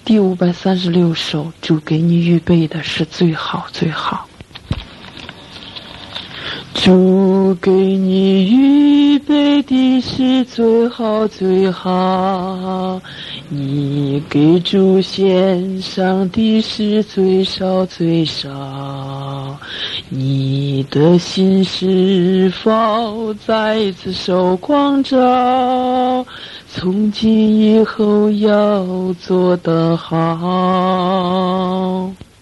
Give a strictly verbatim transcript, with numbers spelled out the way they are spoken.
第五百三十六首，主给你预备的是最好最好。主给你预备的是最好最好，你给主献上的是最少最少，你的心是否再次受光照？从今以后要做得好。